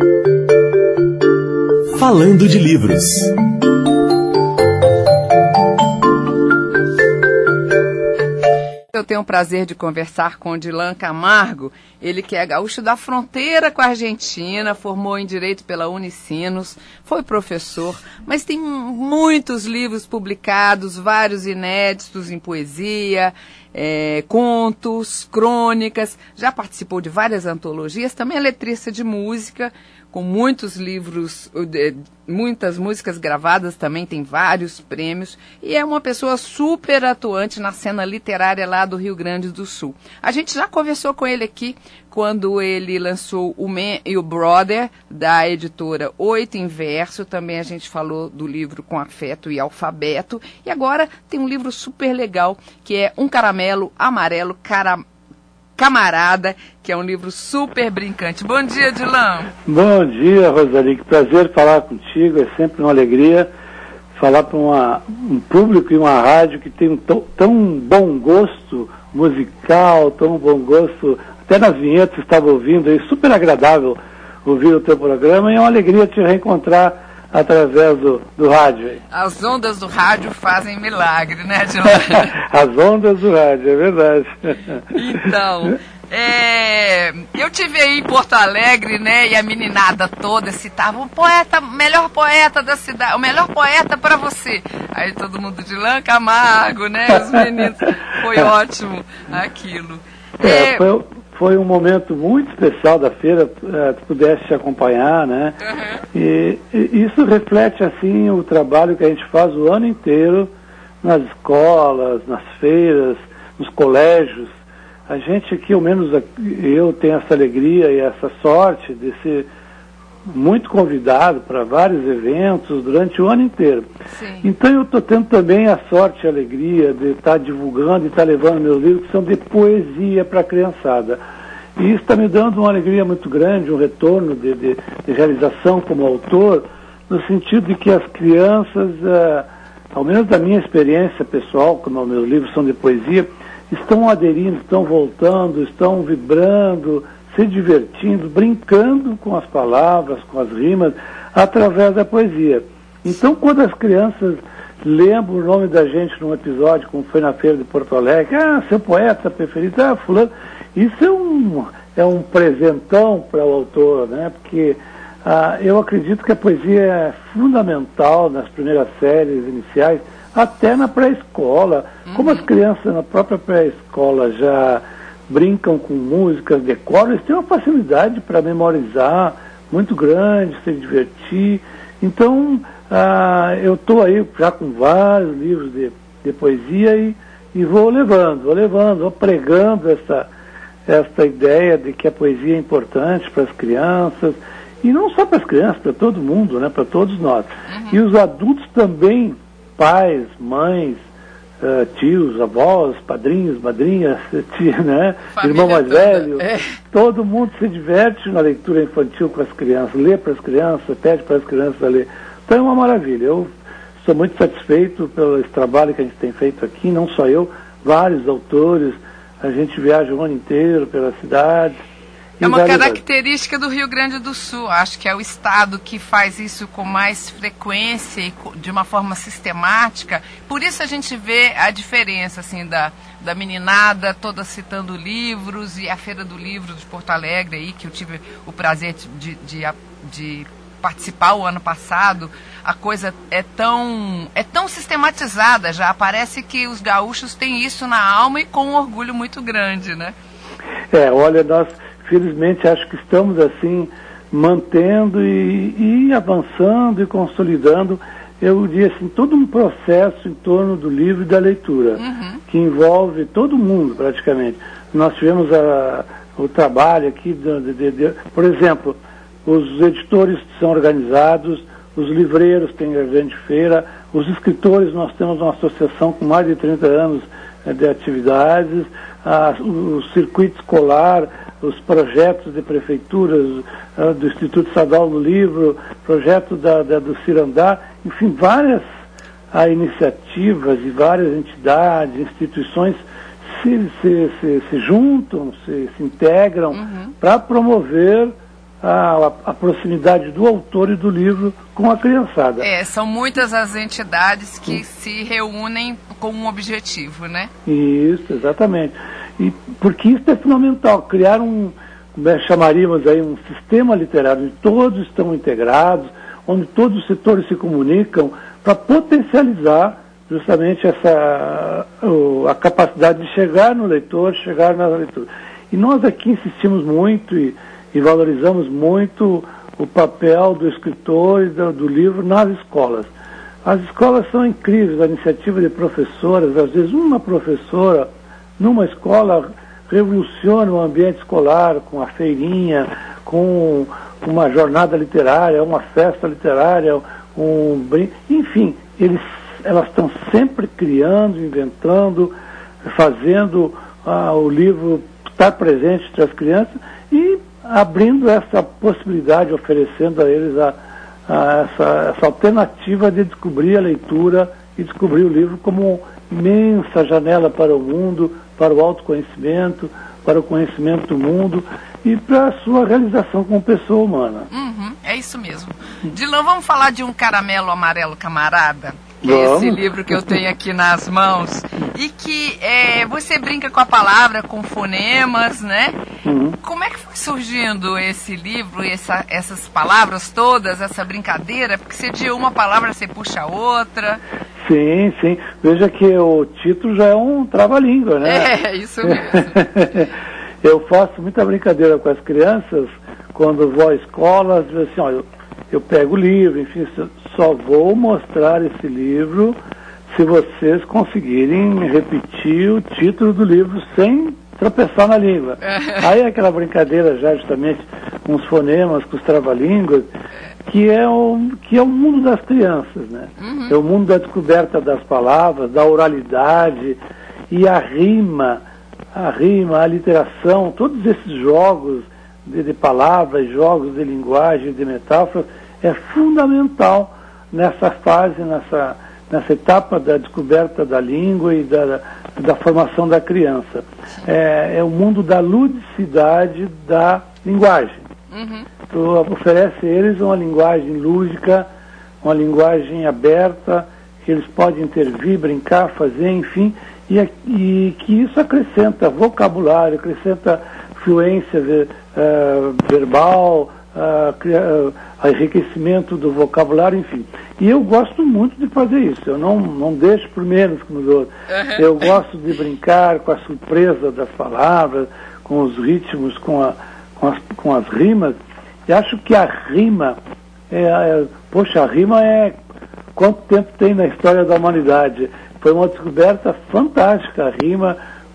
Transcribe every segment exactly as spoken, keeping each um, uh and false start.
Falando de livros. Eu tenho o prazer de conversar com o Dilan Camargo, ele que é gaúcho da fronteira com a Argentina, formou em Direito pela Unicinos, foi professor, mas tem muitos livros publicados, vários inéditos em poesia, é, contos, crônicas, já participou de várias antologias, também é letrista de música, com muitos livros, muitas músicas gravadas, também tem vários prêmios, e é uma pessoa super atuante na cena literária lá do Rio Grande do Sul. A gente já conversou com ele aqui quando ele lançou O Man e o Brother, da editora Oito em Verso, também a gente falou do livro Com Afeto e Alfabeto, e agora tem um livro super legal, que é Um Caramelo Amarelo Caramelo. Camarada, que é um livro super brincante. Bom dia, Dilan. Bom dia, Rosali. Que prazer falar contigo. É sempre uma alegria falar para um público e uma rádio que tem um tão, tão bom gosto musical, tão bom gosto. Até nas vinhetas estava ouvindo, é super agradável ouvir o teu programa e é uma alegria te reencontrar através do, do rádio. As ondas do rádio fazem milagre, né, Dilan? As ondas do rádio, é verdade. Então, é, eu tive aí em Porto Alegre, né, e a meninada toda citava o poeta, melhor poeta da cidade, o melhor poeta para você. Aí todo mundo, Dilan Camargo, né, os meninos, foi ótimo aquilo. É, é... Foi, foi um momento muito especial da feira, uh, tu pudesse acompanhar, né, uhum. e, e isso reflete, assim, o trabalho que a gente faz o ano inteiro nas escolas, nas feiras, nos colégios. A gente aqui, ao menos eu, tenho essa alegria e essa sorte de ser muito convidado para vários eventos durante o ano inteiro. Sim. Então eu estou tendo também a sorte e a alegria de estar divulgando e estar levando meus livros que são de poesia para a criançada. E isso está me dando uma alegria muito grande, um retorno de, de, de realização como autor, no sentido de que as crianças, eh, ao menos da minha experiência pessoal, como meus livros são de poesia, estão aderindo, estão voltando, estão vibrando, se divertindo, brincando com as palavras, com as rimas, através da poesia. Então, quando as crianças lembram o nome da gente num episódio, como foi na Feira de Porto Alegre, ah, seu poeta preferido, ah, fulano, isso é um, é um presentão para o autor, né? Porque ah, eu acredito que a poesia é fundamental nas primeiras séries iniciais, até na pré-escola. Uhum. Como as crianças na própria pré-escola já brincam com músicas, decoram, eles têm uma facilidade para memorizar muito grande, se divertir. Então, ah, eu estou aí já com vários livros de, de poesia e, e vou levando, vou levando, vou pregando essa, essa ideia de que a poesia é importante para as crianças, e não só para as crianças, para todo mundo, né, para todos nós. Uhum. E os adultos também, pais, mães, Uh, tios, avós, padrinhos, madrinhas, tia, né? Irmão mais toda. velho, é. Todo mundo se diverte na leitura infantil com as crianças, lê para as crianças, pede para as crianças a ler. Então é uma maravilha. Eu sou muito satisfeito pelo esse trabalho que a gente tem feito aqui, não só eu, vários autores, a gente viaja o ano inteiro pelas cidades. É uma característica do Rio Grande do Sul, acho que é o estado que faz isso com mais frequência e de uma forma sistemática. Por isso a gente vê a diferença assim, da, da meninada toda citando livros, e a Feira do Livro de Porto Alegre, aí, que eu tive o prazer de, de, de participar o ano passado. A coisa é tão, é tão sistematizada já, parece que os gaúchos têm isso na alma e com um orgulho muito grande, né? É, olha, nós... Felizmente, acho que estamos, assim, mantendo e, e avançando e consolidando, eu diria assim, todo um processo em torno do livro e da leitura, uhum. que envolve todo mundo, praticamente. Nós tivemos a, o trabalho aqui, de, de, de, por exemplo, os editores são organizados, os livreiros têm a grande feira, os escritores, nós temos uma associação com mais de trinta anos de atividades, a, o circuito escolar, os projetos de prefeituras, uh, do Instituto Estadual do Livro, projeto da, da, do Cirandá, enfim, várias uh, iniciativas e várias entidades, instituições se, se, se, se juntam, se, se integram uhum. para promover a, a proximidade do autor e do livro com a criançada. É, são muitas as entidades que Sim. se reúnem com um objetivo, né? Isso, exatamente. E porque isso é fundamental, criar um, chamaríamos aí um sistema literário onde todos estão integrados, onde todos os setores se comunicam para potencializar justamente essa a capacidade de chegar no leitor, chegar na leitura. E nós aqui insistimos muito e, e valorizamos muito o papel do escritor e do, do livro nas escolas. As escolas são incríveis, a iniciativa de professoras, às vezes uma professora numa escola revoluciona o ambiente escolar com a feirinha, com uma jornada literária, uma festa literária, um brin... enfim, eles, elas estão sempre criando, inventando, fazendo ah, o livro estar presente entre as crianças e abrindo essa possibilidade, oferecendo a eles a, a essa, essa alternativa de descobrir a leitura e descobrir o livro como uma imensa janela para o mundo, para o autoconhecimento, para o conhecimento do mundo e para a sua realização como pessoa humana. Uhum, é isso mesmo. Dilan, vamos falar de Um Caramelo Amarelo Camarada? Que é esse livro que eu tenho aqui nas mãos, e que é, você brinca com a palavra, com fonemas, né? Uhum. Como é que foi surgindo esse livro, essa, essas palavras todas, essa brincadeira? Porque você de uma palavra, você puxa outra. Sim, sim. Veja que o título já é um trava-língua, né? É, isso mesmo. Eu faço muita brincadeira com as crianças, quando vou à escola, digo assim, olha, eu, eu pego o livro, enfim, só vou mostrar esse livro se vocês conseguirem repetir o título do livro sem tropeçar na língua. Aí aquela brincadeira já justamente com os fonemas, com os trava-línguas, que é, o, que é o mundo das crianças, né? Uhum. É o mundo da descoberta das palavras, da oralidade e a rima, a rima, a literação, todos esses jogos de, de palavras, jogos de linguagem, de metáforas, é fundamental nessa fase, nessa, nessa etapa da descoberta da língua e da, da formação da criança. É, é o mundo da ludicidade da linguagem. Uhum. Tu oferece a eles uma linguagem lúdica, uma linguagem aberta, que eles podem intervir, brincar, fazer, enfim, e, e que isso acrescenta vocabulário, acrescenta fluência uh, verbal, uh, uh, enriquecimento do vocabulário, enfim. E eu gosto muito de fazer isso, eu não, não deixo por menos como os outros. Uhum. Eu gosto de brincar com a surpresa das palavras, com os ritmos, com, a, com, as, com as rimas, e acho que a rima, é, é, poxa, a rima é quanto tempo tem na história da humanidade. Foi uma descoberta fantástica, a rima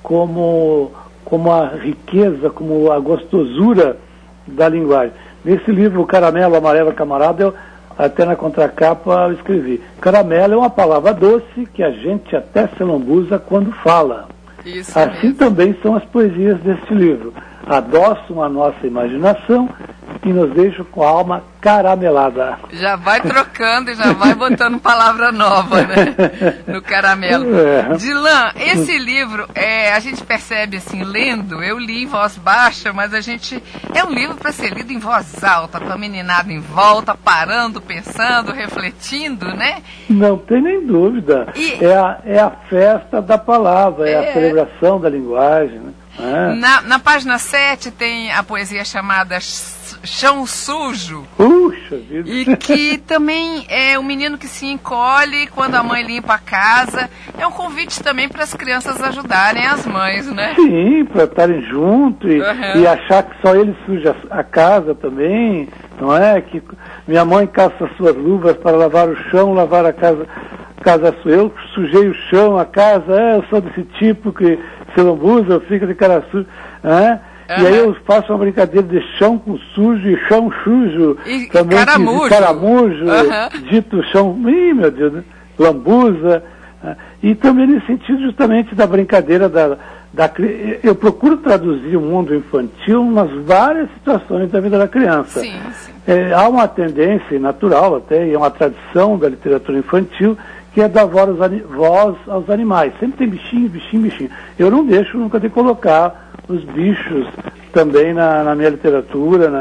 como, como a riqueza, como a gostosura da linguagem. Nesse livro, O Caramelo Amarelo Camarada, eu, até na contracapa eu escrevi: caramelo é uma palavra doce que a gente até se lambuza quando fala. Isso assim mesmo. Também são as poesias deste livro. Adoçam a nossa imaginação e nos deixam com a alma caramelada. Já vai trocando e já vai botando palavra nova, né? No caramelo. É. Dilan, esse livro, é, a gente percebe assim, lendo, eu li em voz baixa, mas a gente, é um livro para ser lido em voz alta, para a meninada em volta, parando, pensando, refletindo, né? Não tem nem dúvida. E... É, a, é a festa da palavra, é, é a celebração da linguagem, né? É. Na, na página sete tem a poesia chamada Chão Sujo. Puxa vida. E que também é o menino que se encolhe quando a mãe limpa a casa. É um convite também para as crianças ajudarem as mães, né? Sim, para estarem juntos e, uhum. e achar que só ele suja a casa também, não é? Que minha mãe caça suas luvas para lavar o chão, lavar a casa, casa sua. Eu sujei o chão, a casa, é, eu sou desse tipo que se lambuza, fica de cara suja, né? Uhum. E aí eu faço uma brincadeira de chão com sujo e chão sujo. E também caramujo. Caramujo, uhum. Dito chão, ih, meu Deus, né? Lambuza. Né? E também nesse sentido justamente da brincadeira da, da... Eu procuro traduzir o mundo infantil nas várias situações da vida da criança. Sim, sim. É, há uma tendência natural até, e é uma tradição da literatura infantil, que é dar voz aos, voz aos animais. Sempre tem bichinho, bichinho, bichinho. Eu não deixo nunca de colocar os bichos também na, na minha literatura, na,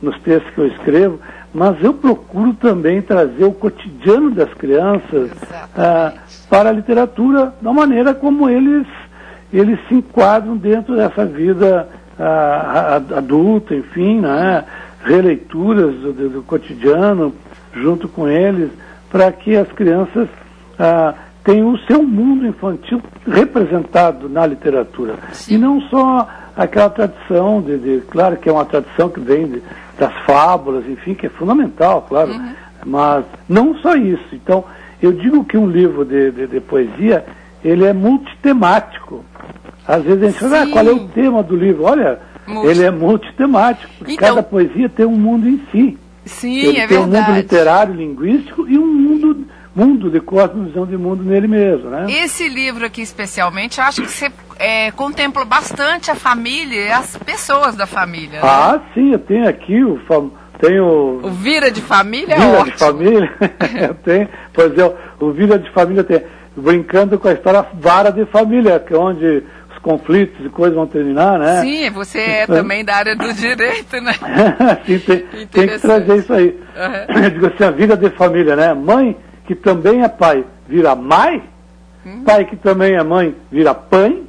nos textos que eu escrevo, mas eu procuro também trazer o cotidiano das crianças ah, para a literatura, da maneira como eles, eles se enquadram dentro dessa vida ah, adulta, enfim, né? Releituras do, do, do cotidiano junto com eles, para que as crianças ah, tenham o seu mundo infantil representado na literatura. Sim. E não só aquela tradição, de, de, claro que é uma tradição que vem de, das fábulas, enfim, que é fundamental, claro, uhum. mas não só isso. Então, eu digo que um livro de, de, de poesia, ele é multitemático. Às vezes a gente fala, ah, qual é o tema do livro? Olha, Multi... ele é multitemático, porque então... cada poesia tem um mundo em si. Sim, ele é tem verdade. um mundo literário, linguístico e um mundo... mundo de cosmovisão de mundo nele mesmo, né? Esse livro aqui especialmente, eu acho que você é, contempla bastante a família e as pessoas da família, né? Ah, sim, eu tenho aqui o... Tenho... O Vira de Família Vira é ótimo. de Família, eu tenho, pois é, o Vira de Família tem, brincando com a história Vara de Família, que é onde os conflitos e coisas vão terminar, né? Sim, você é também da área do direito, né? Sim, tem, tem que trazer isso aí. Uhum. Eu digo assim, a vida de família, né? Mãe que também é pai, vira mãe, hum. pai que também é mãe, vira pãe,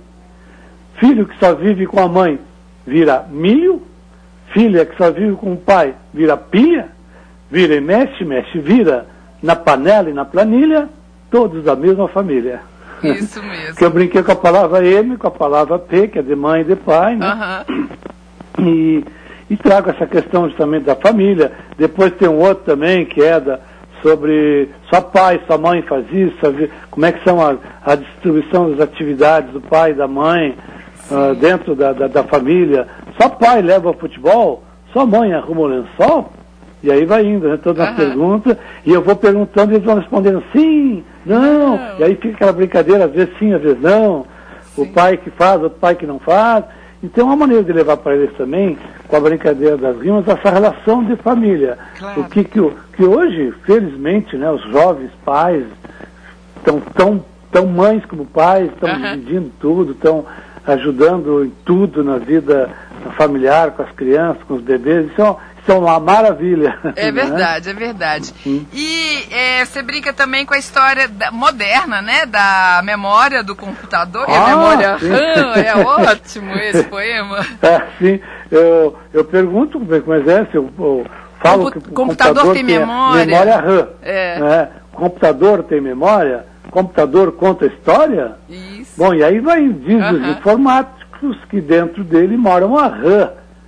filho que só vive com a mãe, vira milho, filha que só vive com o pai, vira pilha, vira e mexe, mexe, vira na panela e na planilha, todos da mesma família. Isso mesmo. Que eu brinquei com a palavra M, com a palavra P, que é de mãe e de pai, né? Uhum. E, e trago essa questão justamente da família. Depois tem um outro também, que é da sobre só pai, sua mãe faz isso, sabe? Como é que são a, a distribuição das atividades do pai e da mãe uh, dentro da, da, da família. Só pai leva ao futebol, só mãe arruma o lençol, e aí vai indo, né? Todas as uhum. perguntas, e eu vou perguntando e eles vão respondendo sim, não, não, e aí fica aquela brincadeira, às vezes sim, às vezes não, sim. O pai que faz, outro pai que não faz. Então, uma maneira de levar para eles também, com a brincadeira das rimas, essa relação de família. Claro. O que, que, que hoje, felizmente, né, os jovens pais estão tão, tão mães como pais, estão uhum. dividindo tudo, estão ajudando em tudo na vida familiar, com as crianças, com os bebês. Isso é, isso é uma maravilha. É verdade, né? É verdade. Hum. E é, você brinca também com a história da, moderna, né? Da memória do computador. Ah, e a memória RAM, é ótimo esse poema. É, sim. Eu, eu pergunto, mas é, eu, eu falo Compu- que o computador, computador tem, tem memória. memória RAM. É. Né? Computador tem memória? Computador conta história? Isso. Bom, e aí vai, diz uhum. os informáticos que dentro dele mora uma RAM.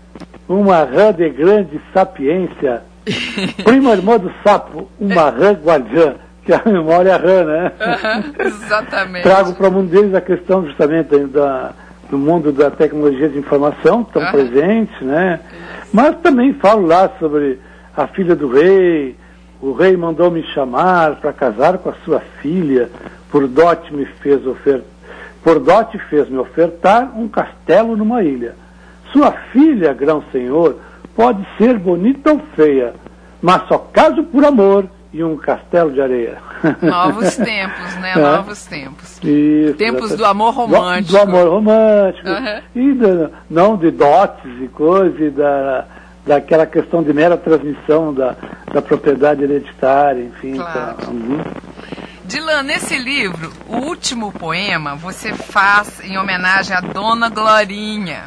Uma rã de grande sapiência, prima irmã do sapo, uma rã guardiã, que é a memória rã, né? Uhum, exatamente. Trago para o mundo deles a questão justamente da, do mundo da tecnologia de informação, que estão uhum. presentes, né? Mas também falo lá sobre a filha do rei, o rei mandou me chamar para casar com a sua filha, por dote me fez ofertar, por dote fez-me ofertar um castelo numa ilha. Sua filha, grão senhor, pode ser bonita ou feia, mas só caso por amor e um castelo de areia. Novos tempos, né? É. Novos tempos. Isso, tempos do amor romântico. Do, do amor romântico. Uhum. E de, não de dotes e coisas, e da, daquela questão de mera transmissão da, da propriedade hereditária, enfim. Claro. Então, uhum. Dylan, nesse livro, o último poema, você faz em homenagem à Dona Glorinha.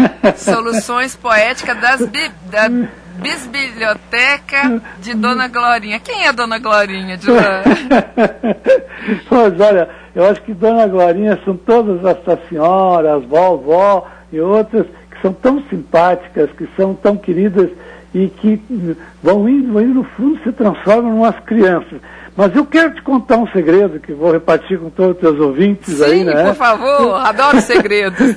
Soluções poéticas das bi, da Bisbilhoteca de Dona Glorinha. Quem é Dona Glorinha, Dylan? Pois olha, eu acho que Dona Glorinha são todas essas senhoras, vovó e outras que são tão simpáticas, que são tão queridas e que vão indo, vão indo no fundo se transformam em umas crianças. Mas eu quero te contar um segredo que vou repartir com todos os teus ouvintes. Sim, aí, né? Sim, por favor, adoro segredos.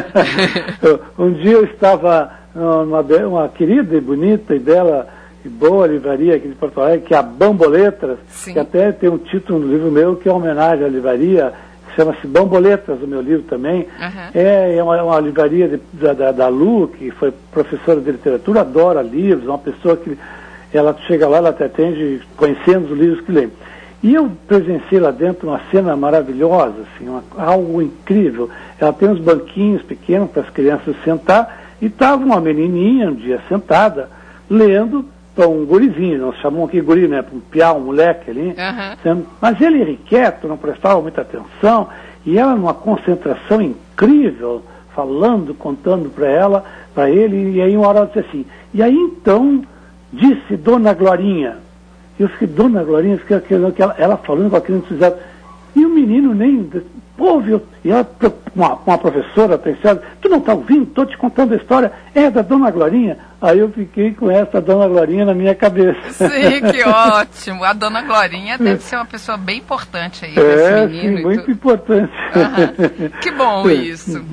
Um dia eu estava numa uma querida e bonita e bela e boa livraria aqui de Porto Alegre, que é a Bamboletras, Sim. que até tem um título no livro meu que é uma homenagem à livraria, chama-se Bamboletras, o meu livro também. Uhum. É, é uma, uma livraria de, da, da, da Lu, que foi professora de literatura, adora livros, uma pessoa que ela chega lá, ela te atende conhecendo os livros que lê. E eu presenciei lá dentro uma cena maravilhosa, assim, uma, algo incrível. Ela tem uns banquinhos pequenos para as crianças sentar, e estava uma menininha um dia sentada, lendo para um gurizinho, nós chamamos aqui guri, né, para um piá, um moleque ali, Uhum. sendo, mas ele irrequieto, não prestava muita atenção, e ela numa concentração incrível, falando, contando para ela, para ele, e aí uma hora ela disse assim, e aí então, disse Dona Glorinha, eu fiquei, Dona Glorinha, fiquei aquela, ela, ela falando com aquele entusiasmo, e o menino nem ouve, e ela, uma, uma professora, pensando, tu não está ouvindo? Estou te contando a história, é da Dona Glorinha. Aí eu fiquei com essa Dona Glorinha na minha cabeça. Sim, que ótimo. A Dona Glorinha deve ser uma pessoa bem importante aí, é, esse menino. Sim, e muito tudo. importante. Uhum. Que bom isso.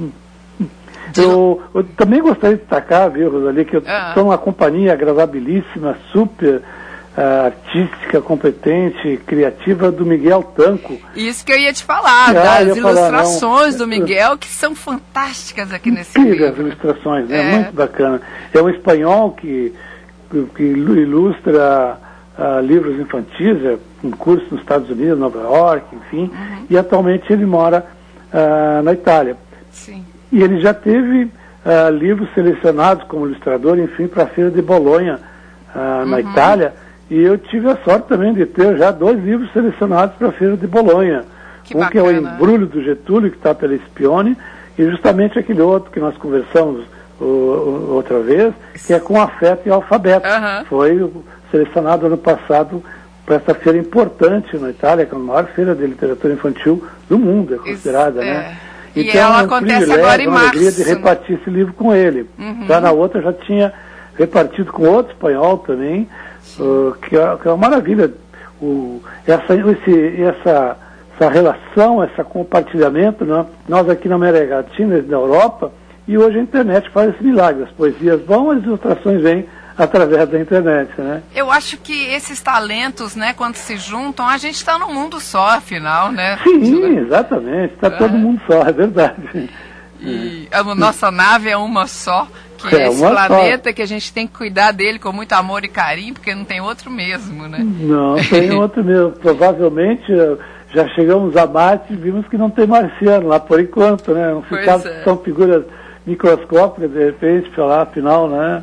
Eu, eu também gostaria de destacar, viu, Rosalie, que eu estou numa companhia agradabilíssima, super uh, artística, competente, criativa, do Miguel Tanco. Isso que eu ia te falar, ah, das ilustrações falar, do Miguel, que são fantásticas aqui nesse Incrível livro. as ilustrações, né? É. Muito bacana. É um espanhol que, que ilustra uh, livros infantis, é um curso nos Estados Unidos, Nova York, enfim, uhum. e atualmente ele mora uh, na Itália. Sim. E ele já teve uh, livros selecionados como ilustrador, enfim, para a Feira de Bolonha, uh, uhum. na Itália. E eu tive a sorte também de ter já dois livros selecionados para a Feira de Bolonha. Que um bacana. Que é o Embrulho do Getúlio, que está pela Espione, e justamente aquele outro que nós conversamos o, o, outra vez, que é Com Afeto e Alfabeto. Uhum. Foi selecionado ano passado para essa feira importante na Itália, que é a maior feira de literatura infantil do mundo, é considerada, Isso, né? É. Então, e ela é um acontece agora em uma março. alegria de repartir esse livro com ele. Uhum. Já na outra já tinha repartido com outro espanhol também, uh, que, é, que é uma maravilha. O, essa, esse, essa, essa relação, esse compartilhamento, né? Nós aqui na América Latina, na Europa, e hoje a internet faz esse milagre. As poesias vão, as ilustrações vêm através da internet, né? Eu acho que esses talentos, né, quando se juntam, a gente está num mundo só, afinal, né? Sim, exatamente. Está é. todo mundo só, é verdade. E a nossa nave é uma só, que é, é esse planeta só. Que a gente tem que cuidar dele com muito amor e carinho, porque não tem outro mesmo, né? Não, tem outro mesmo. Provavelmente já chegamos a Marte e vimos que não tem marciano lá por enquanto, né? Não ficar, é. São figuras microscópicas, de repente, para lá, afinal, né?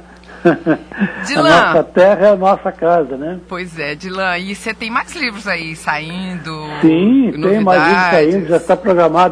Dilan, a nossa terra é a nossa casa, né? Pois é, Dilan, e você tem mais livros aí saindo? Sim, novidades. Tem mais livros saindo, já está programado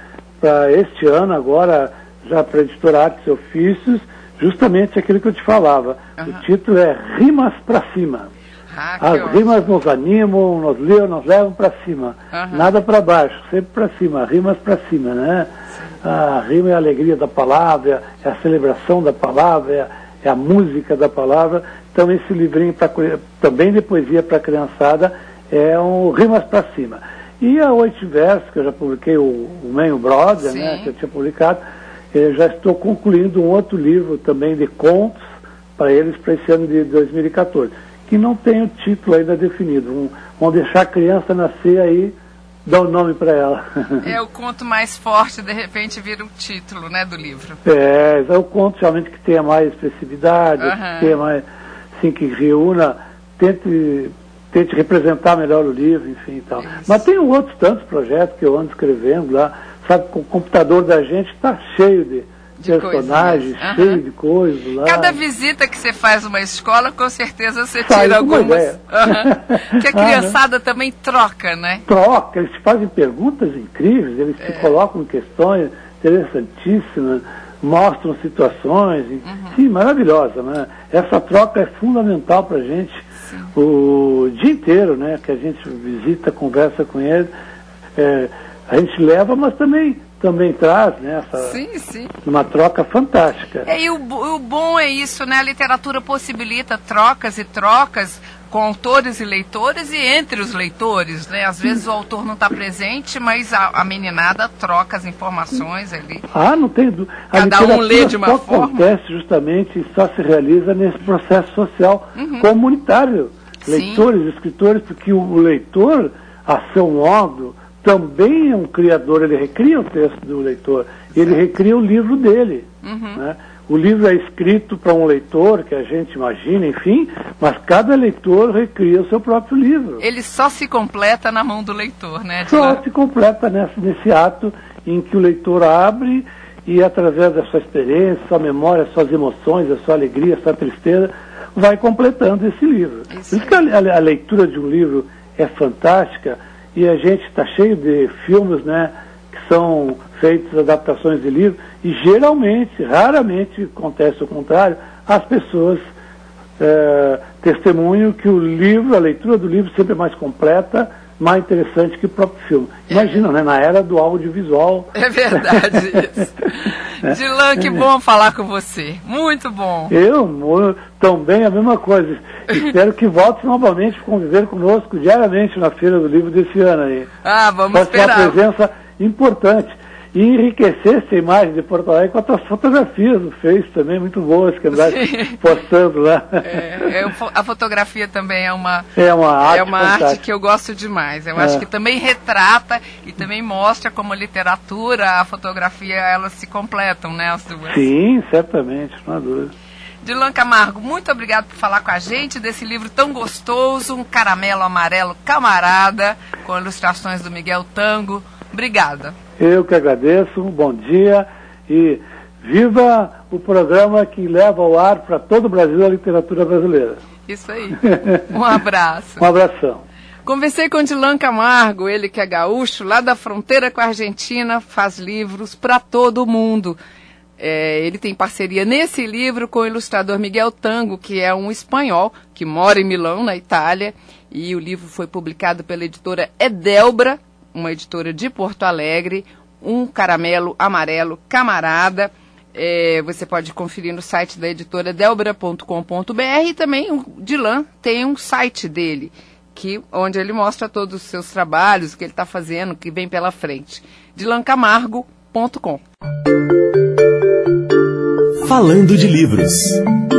para este ano agora, já para a editora Artes e Ofícios, justamente aquilo que eu te falava. Uhum. O título é Rimas para Cima. Ah, As ótimo. rimas nos animam, nos levam, nos levam para cima. Uhum. Nada para baixo, sempre para cima, rimas para cima, né? Sim. A rima é a alegria da palavra, é a celebração da palavra, é a é a música da palavra. Então esse livrinho pra, também de poesia para a criançada é um Rimas para Cima. E a Oito Versos, que eu já publiquei, o, o Menho Brother, né, que eu tinha publicado, eu já estou concluindo um outro livro também de contos para eles para esse ano de dois mil e quatorze, que não tem o título ainda definido. Um, vão deixar a criança nascer aí, dar o um nome para ela. É o conto mais forte, de repente vira o título, né, do livro. É, é o conto realmente que tenha mais expressividade, uhum. que tenha mais, assim, que reúna, tente, tente representar melhor o livro, enfim e tal. Isso. Mas tem outros tantos projetos que eu ando escrevendo lá, sabe, o computador da gente está cheio de, de personagens, uhum. cheio de coisas lá. Cada visita que você faz numa escola, com certeza você Sai tira algumas. Uhum. Que a criançada ah, né? também troca, né? Troca, eles fazem perguntas incríveis, eles é. se colocam em questões interessantíssimas, mostram situações, uhum. sim, maravilhosa, né? Essa troca é fundamental para a gente sim. o dia inteiro, né? Que a gente visita, conversa com eles, é, a gente leva, mas também também traz, né, essa, sim, sim. uma troca fantástica. É, e o, o bom é isso, né? A literatura possibilita trocas e trocas com autores e leitores e entre os leitores, né? Às vezes o autor não está presente, mas a, a meninada troca as informações ali. Ah, não tem dúvida. Cada um lê de uma só forma. acontece justamente e só se realiza nesse processo social uhum. comunitário. Leitores, Sim. escritores, porque o leitor, a seu modo, também é um criador, ele recria o texto do leitor, ele recria o livro dele. Uhum. Né? O livro é escrito para um leitor, que a gente imagina, enfim, mas cada leitor recria o seu próprio livro. Ele só se completa na mão do leitor, né? Só se completa nesse, nesse ato em que o leitor abre e, através da sua experiência, sua memória, suas emoções, a sua alegria, a sua tristeza, vai completando esse livro. Por isso que a, a, a leitura de um livro é fantástica, e a gente está cheio de filmes, né, que são feitos adaptações de livro, e geralmente, raramente acontece o contrário, as pessoas é, testemunham que o livro, a leitura do livro sempre é mais completa, mais interessante que o próprio filme. Imagina, é. né, na era do audiovisual. É verdade isso. Dilan, que bom falar com você. Muito bom. Eu também, a mesma coisa. Espero que volte novamente a conviver conosco diariamente na Feira do Livro desse ano aí. Ah, vamos Vai esperar. ser uma presença importante. E enriquecer essa imagem de Porto Alegre com as tuas fotografias no Face também, muito boas, que andaram postando lá. É, eu, a fotografia também é uma, é uma, arte, é uma arte que eu gosto demais. Eu é. acho que também retrata e também mostra como a literatura, a fotografia, elas se completam, né, as duas. Sim, certamente, não há dúvida. Dilan Camargo, muito obrigado por falar com a gente desse livro tão gostoso, Um Caramelo Amarelo Camarada, com ilustrações do Miguel Tango. Obrigada. Eu que agradeço, um bom dia e viva o programa que leva ao ar para todo o Brasil a literatura brasileira. Isso aí. Um abraço. Um abração. Conversei com Dilan Camargo, ele que é gaúcho, lá da fronteira com a Argentina, faz livros para todo mundo. É, ele tem parceria nesse livro com o ilustrador Miguel Tango, que é um espanhol que mora em Milão, na Itália, e o livro foi publicado pela editora Edelbra, uma editora de Porto Alegre, Um Caramelo Amarelo Camarada. É, você pode conferir no site da editora delbra ponto com ponto b r, e também o Dilan tem um site dele, que, onde ele mostra todos os seus trabalhos, o que ele está fazendo, o que vem pela frente. dilan camargo ponto com. Falando de livros.